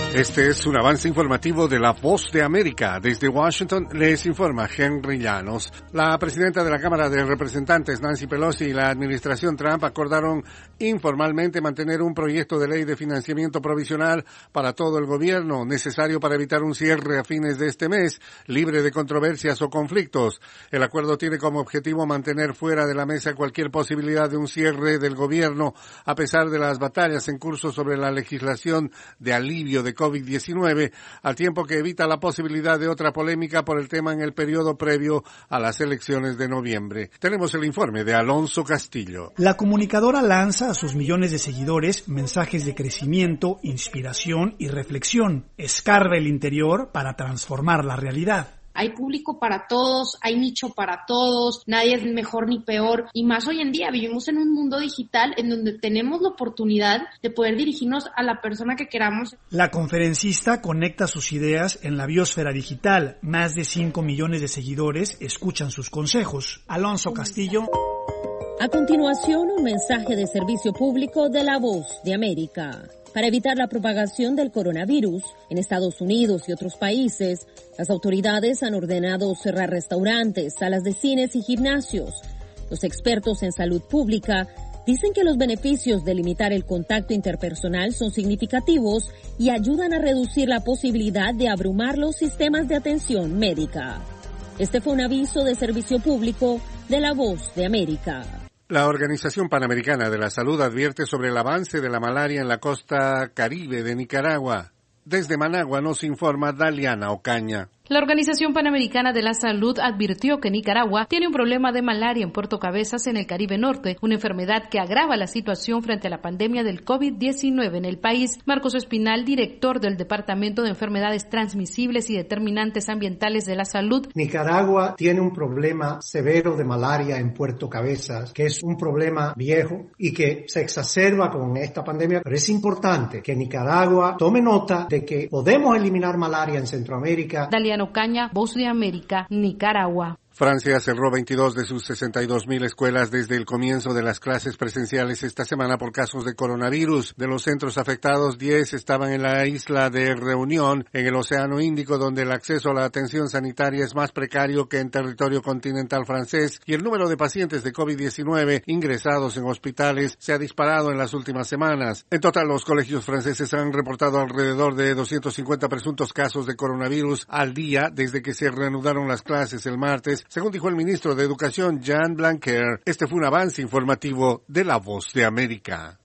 Este es un avance informativo de La Voz de América. Desde Washington les informa Henry Llanos. La presidenta de la Cámara de Representantes, Nancy Pelosi, y la administración Trump acordaron informalmente mantener un proyecto de ley de financiamiento provisional para todo el gobierno, necesario para evitar un cierre a fines de este mes, libre de controversias o conflictos. El acuerdo tiene como objetivo mantener fuera de la mesa cualquier posibilidad de un cierre del gobierno, a pesar de las batallas en curso sobre la legislación de alivio de COVID-19, al tiempo que evita la posibilidad de otra polémica por el tema en el periodo previo a las elecciones de noviembre. Tenemos el informe de Alonso Castillo. La comunicadora lanza a sus millones de seguidores mensajes de crecimiento, inspiración y reflexión. Escarba el interior para transformar la realidad. Hay público para todos, hay nicho para todos, nadie es mejor ni peor, y más hoy en día vivimos en un mundo digital en donde tenemos la oportunidad de poder dirigirnos a la persona que queramos. La conferencista conecta sus ideas en la biosfera digital. Más de 5 millones de seguidores escuchan sus consejos. Alonso Castillo. A continuación, un mensaje de servicio público de La Voz de América. Para evitar la propagación del coronavirus en Estados Unidos y otros países, las autoridades han ordenado cerrar restaurantes, salas de cines y gimnasios. Los expertos en salud pública dicen que los beneficios de limitar el contacto interpersonal son significativos y ayudan a reducir la posibilidad de abrumar los sistemas de atención médica. Este fue un aviso de servicio público de La Voz de América. La Organización Panamericana de la Salud advierte sobre el avance de la malaria en la costa caribe de Nicaragua. Desde Managua nos informa Daliana Ocaña. La Organización Panamericana de la Salud advirtió que Nicaragua tiene un problema de malaria en Puerto Cabezas, en el Caribe Norte, una enfermedad que agrava la situación frente a la pandemia del COVID-19 en el país. Marcos Espinal, director del Departamento de Enfermedades Transmisibles y Determinantes Ambientales de la Salud. Nicaragua tiene un problema severo de malaria en Puerto Cabezas, que es un problema viejo y que se exacerba con esta pandemia, pero es importante que Nicaragua tome nota de que podemos eliminar malaria en Centroamérica. Daliana Ocaña, Voz de América, Nicaragua. Francia cerró 22 de sus 62,000 escuelas desde el comienzo de las clases presenciales esta semana por casos de coronavirus. De los centros afectados, 10 estaban en la isla de Reunión, en el Océano Índico, donde el acceso a la atención sanitaria es más precario que en territorio continental francés, y el número de pacientes de COVID-19 ingresados en hospitales se ha disparado en las últimas semanas. En total, los colegios franceses han reportado alrededor de 250 presuntos casos de coronavirus al día desde que se reanudaron las clases el martes, según dijo el ministro de Educación, Jean Blanquer. Este fue un avance informativo de La Voz de América.